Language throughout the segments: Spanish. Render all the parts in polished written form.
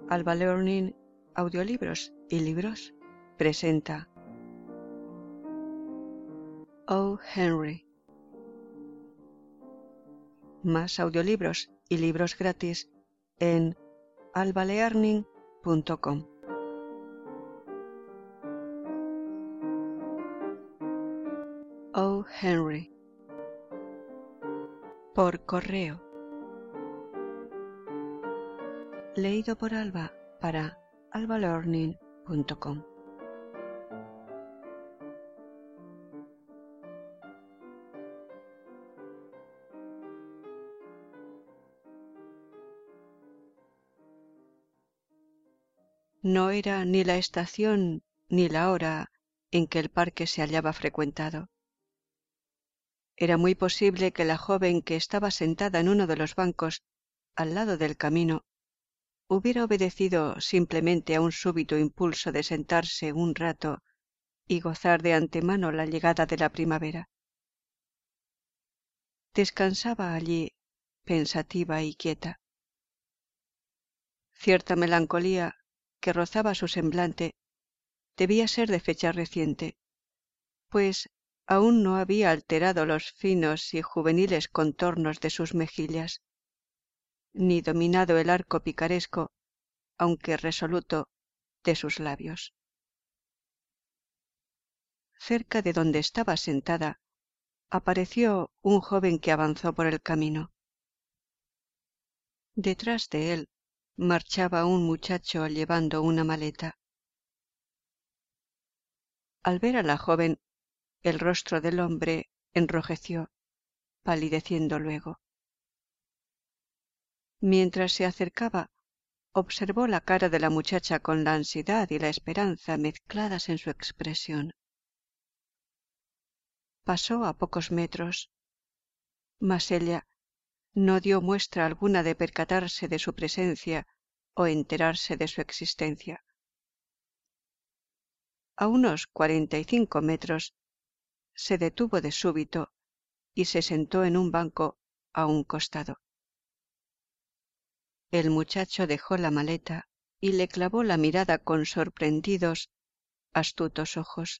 Alba Learning Audiolibros y Libros presenta O. Henry. Más audiolibros y libros gratis en albalearning.com. O. Henry. Por correo. Leído por Alba para albalearning.com. No era ni la estación ni la hora en que el parque se hallaba frecuentado. Era muy posible que la joven que estaba sentada en uno de los bancos al lado del camino hubiera obedecido simplemente a un súbito impulso de sentarse un rato y gozar de antemano la llegada de la primavera. Descansaba allí, pensativa y quieta. Cierta melancolía que rozaba su semblante debía ser de fecha reciente, pues aún no había alterado los finos y juveniles contornos de sus mejillas, ni dominado el arco picaresco, aunque resoluto, de sus labios. Cerca de donde estaba sentada, apareció un joven que avanzó por el camino. Detrás de él marchaba un muchacho llevando una maleta. Al ver a la joven, el rostro del hombre enrojeció, palideciendo luego. Mientras se acercaba, observó la cara de la muchacha con la ansiedad y la esperanza mezcladas en su expresión. Pasó a pocos metros, mas ella no dio muestra alguna de percatarse de su presencia o enterarse de su existencia. A unos 45 metros se detuvo de súbito y se sentó en un banco a un costado. El muchacho dejó la maleta y le clavó la mirada con sorprendidos, astutos ojos.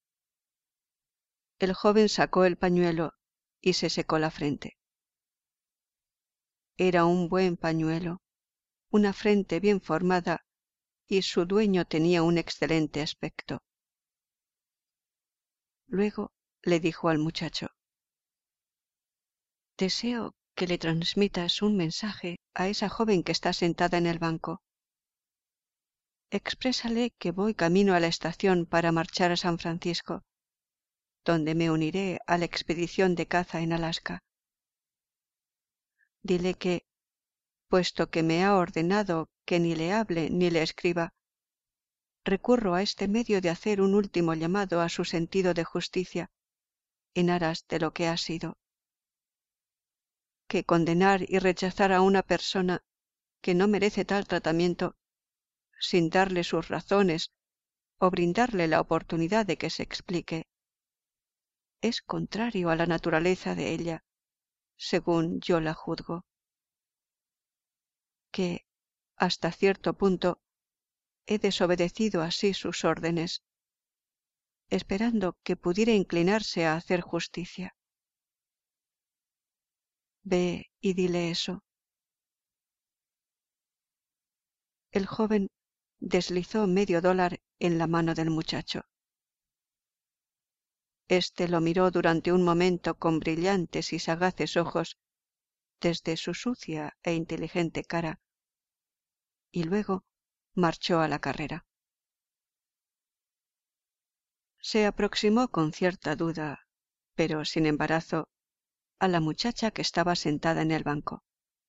El joven sacó el pañuelo y se secó la frente. Era un buen pañuelo, una frente bien formada, y su dueño tenía un excelente aspecto. Luego le dijo al muchacho: «Deseo que le transmitas un mensaje a esa joven que está sentada en el banco. Exprésale que voy camino a la estación para marchar a San Francisco, donde me uniré a la expedición de caza en Alaska. Dile que, puesto que me ha ordenado que ni le hable ni le escriba, recurro a este medio de hacer un último llamado a su sentido de justicia en aras de lo que ha sido. Que condenar y rechazar a una persona que no merece tal tratamiento, sin darle sus razones o brindarle la oportunidad de que se explique, es contrario a la naturaleza de ella, según yo la juzgo. Que, hasta cierto punto, he desobedecido así sus órdenes, esperando que pudiera inclinarse a hacer justicia. Ve y dile eso». El joven deslizó $10 en la mano del muchacho. Este lo miró durante un momento con brillantes y sagaces ojos desde su sucia e inteligente cara, y luego marchó a la carrera. Se aproximó con cierta duda, pero sin embarazo, a la muchacha que estaba sentada en el banco.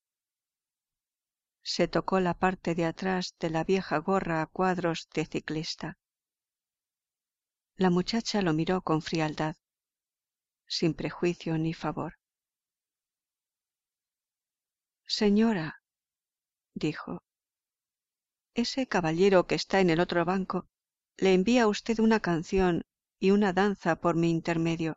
Se tocó la parte de atrás de la vieja gorra a cuadros de ciclista. La muchacha lo miró con frialdad, sin prejuicio ni favor. «Señora», dijo, «ese caballero que está en el otro banco le envía a usted una canción y una danza por mi intermedio.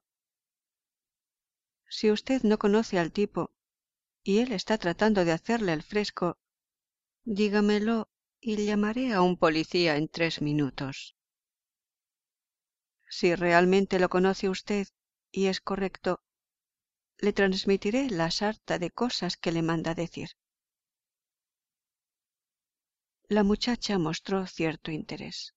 Si usted no conoce al tipo y él está tratando de hacerle el fresco, dígamelo y llamaré a un policía en 3 minutos. Si realmente lo conoce usted y es correcto, le transmitiré la sarta de cosas que le manda decir. La muchacha mostró cierto interés.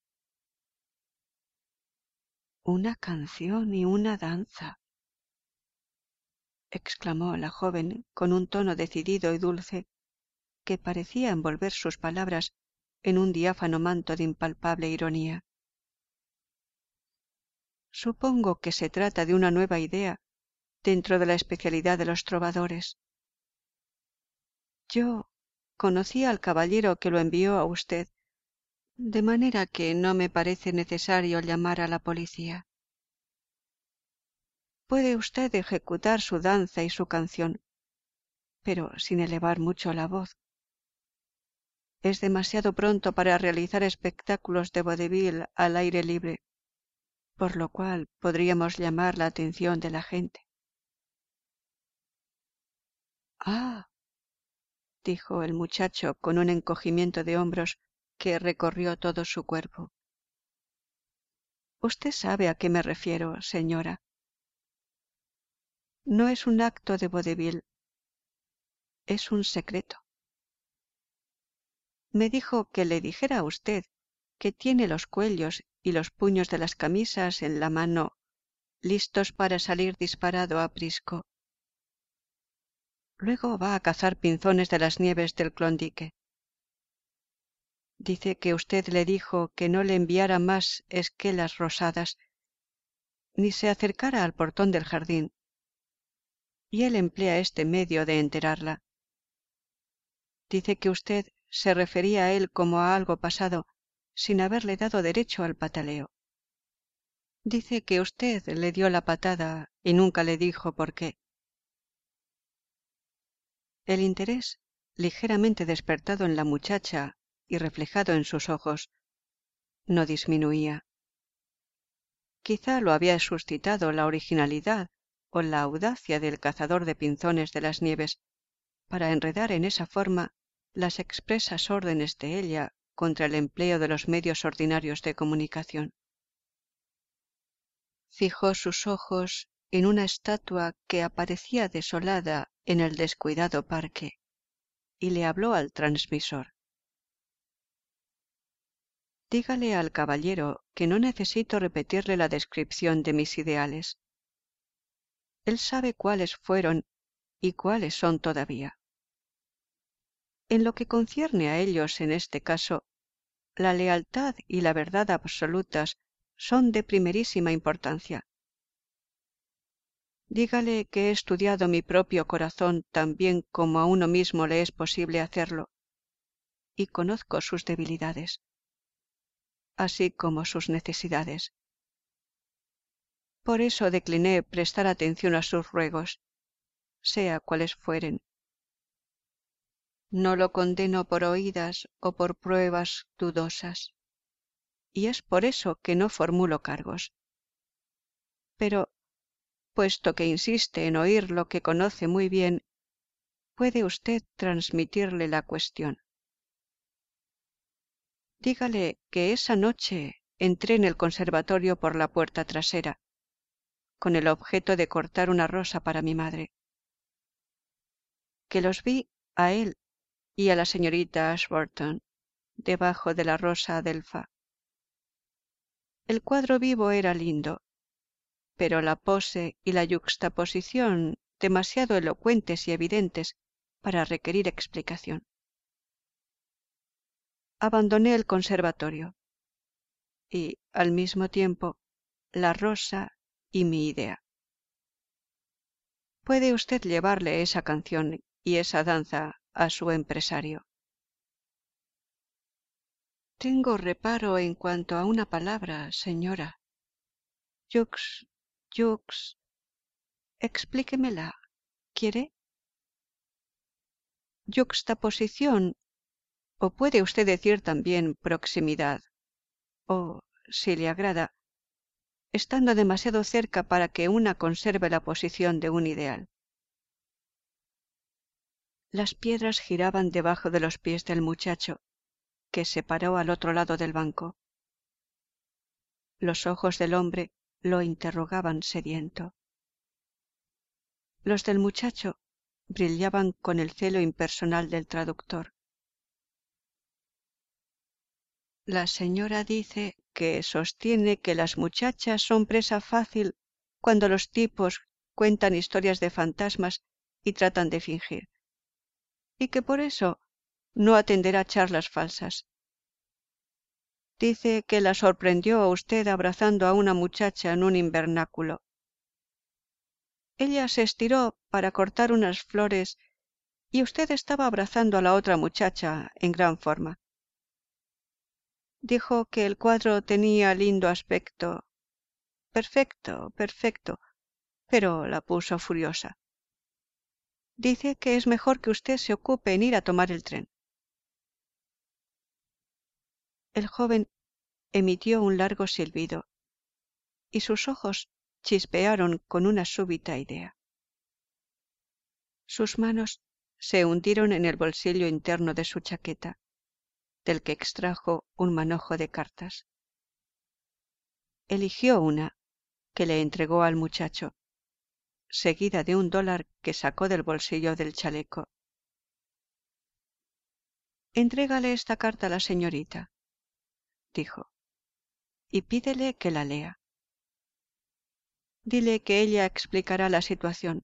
«Una canción y una danza», exclamó la joven con un tono decidido y dulce que parecía envolver sus palabras en un diáfano manto de impalpable ironía. Supongo que se trata de una nueva idea dentro de la especialidad de los trovadores. Yo conocí al caballero que lo envió a usted, de manera que no me parece necesario llamar a la policía. Puede usted ejecutar su danza y su canción, pero sin elevar mucho la voz. Es demasiado pronto para realizar espectáculos de vodevil al aire libre, por lo cual podríamos llamar la atención de la gente. «Ah», dijo el muchacho con un encogimiento de hombros que recorrió todo su cuerpo. «Usted sabe a qué me refiero, señora. No es un acto de vodevil, es un secreto. Me dijo que le dijera a usted que tiene los cuellos y los puños de las camisas en la mano, listos para salir disparado a aprisco. Luego va a cazar pinzones de las nieves del Klondike. Dice que usted le dijo que no le enviara más esquelas rosadas, ni se acercara al portón del jardín, y él emplea este medio de enterarla. Dice que usted se refería a él como a algo pasado, sin haberle dado derecho al pataleo. Dice que usted le dio la patada y nunca le dijo por qué. El interés, ligeramente despertado en la muchacha y reflejado en sus ojos, no disminuía. Quizá lo había suscitado la originalidad o la audacia del cazador de pinzones de las nieves para enredar en esa forma las expresas órdenes de ella contra el empleo de los medios ordinarios de comunicación. Fijó sus ojos en una estatua que aparecía desolada en el descuidado parque y le habló al transmisor. «Dígale al caballero que no necesito repetirle la descripción de mis ideales. Él sabe cuáles fueron y cuáles son todavía. En lo que concierne a ellos en este caso, la lealtad y la verdad absolutas son de primerísima importancia. Dígale que he estudiado mi propio corazón tan bien como a uno mismo le es posible hacerlo, y conozco sus debilidades, así como sus necesidades. Por eso decliné prestar atención a sus ruegos, sea cuales fueren. No lo condeno por oídas o por pruebas dudosas, y es por eso que no formulo cargos. Pero, puesto que insiste en oír lo que conoce muy bien, puede usted transmitirle la cuestión. Dígale que esa noche entré en el conservatorio por la puerta trasera, con el objeto de cortar una rosa para mi madre. Que los vi a él y a la señorita Ashburton debajo de la rosa adelfa. El cuadro vivo era lindo, pero la pose y la yuxtaposición demasiado elocuentes y evidentes para requerir explicación. Abandoné el conservatorio y, al mismo tiempo, la rosa y mi idea. Puede usted llevarle esa canción y esa danza a su empresario. Tengo reparo en cuanto a una palabra, señora. Yux. Explíquemela. ¿Quiere? Yuxtaposición, o puede usted decir también proximidad, o, si le agrada, estando demasiado cerca para que una conserve la posición de un ideal. Las piedras giraban debajo de los pies del muchacho, que se paró al otro lado del banco. Los ojos del hombre lo interrogaban sediento. Los del muchacho brillaban con el celo impersonal del traductor. La señora dice que sostiene que las muchachas son presa fácil cuando los tipos cuentan historias de fantasmas y tratan de fingir, y que por eso no atenderá charlas falsas. Dice que la sorprendió a usted abrazando a una muchacha en un invernáculo. Ella se estiró para cortar unas flores y usted estaba abrazando a la otra muchacha en gran forma. Dijo que el cuadro tenía lindo aspecto. Perfecto, perfecto, pero la puso furiosa. Dice que es mejor que usted se ocupe en ir a tomar el tren. El joven emitió un largo silbido y sus ojos chispearon con una súbita idea. Sus manos se hundieron en el bolsillo interno de su chaqueta, del que extrajo un manojo de cartas. Eligió una, que le entregó al muchacho, seguida de $1 que sacó del bolsillo del chaleco. «Entrégale esta carta a la señorita», dijo, «y pídele que la lea. Dile que ella explicará la situación.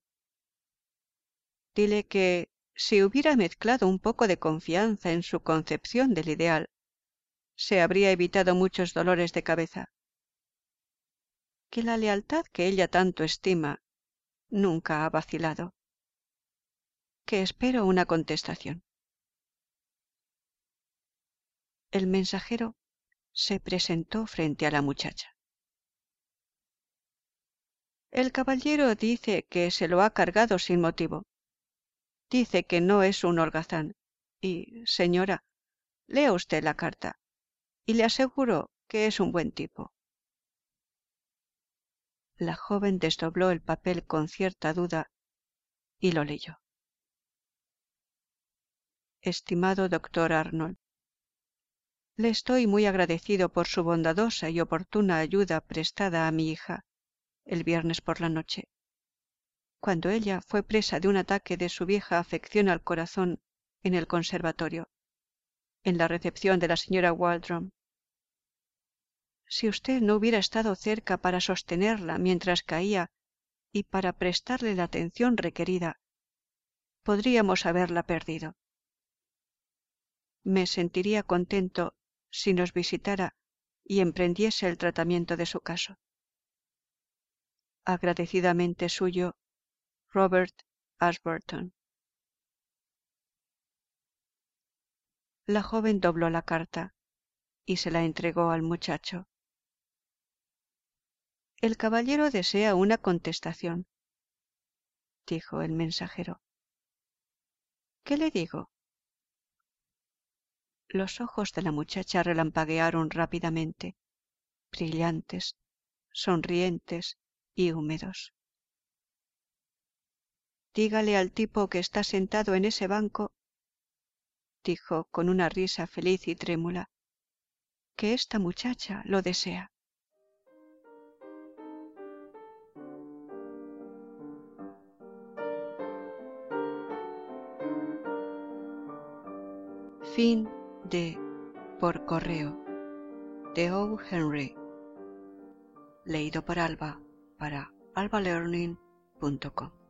Dile que, si hubiera mezclado un poco de confianza en su concepción del ideal, se habría evitado muchos dolores de cabeza. Que la lealtad que ella tanto estima nunca ha vacilado. Que espero una contestación». El mensajero se presentó frente a la muchacha. «El caballero dice que se lo ha cargado sin motivo. Dice que no es un holgazán. Y, señora, lea usted la carta, y le aseguro que es un buen tipo». La joven desdobló el papel con cierta duda y lo leyó. «Estimado doctor Arnold, le estoy muy agradecido por su bondadosa y oportuna ayuda prestada a mi hija el viernes por la noche, cuando ella fue presa de un ataque de su vieja afección al corazón en el conservatorio, en la recepción de la señora Waldron. Si usted no hubiera estado cerca para sostenerla mientras caía y para prestarle la atención requerida, podríamos haberla perdido. Me sentiría contento si nos visitara y emprendiese el tratamiento de su caso. Agradecidamente suyo, Robert Ashburton». La joven dobló la carta y se la entregó al muchacho. «El caballero desea una contestación», dijo el mensajero. «¿Qué le digo?» Los ojos de la muchacha relampaguearon rápidamente, brillantes, sonrientes y húmedos. «Dígale al tipo que está sentado en ese banco», dijo con una risa feliz y trémula, «que esta muchacha lo desea». Fin de Por correo, de O. Henry, leído por Alba para albalearning.com.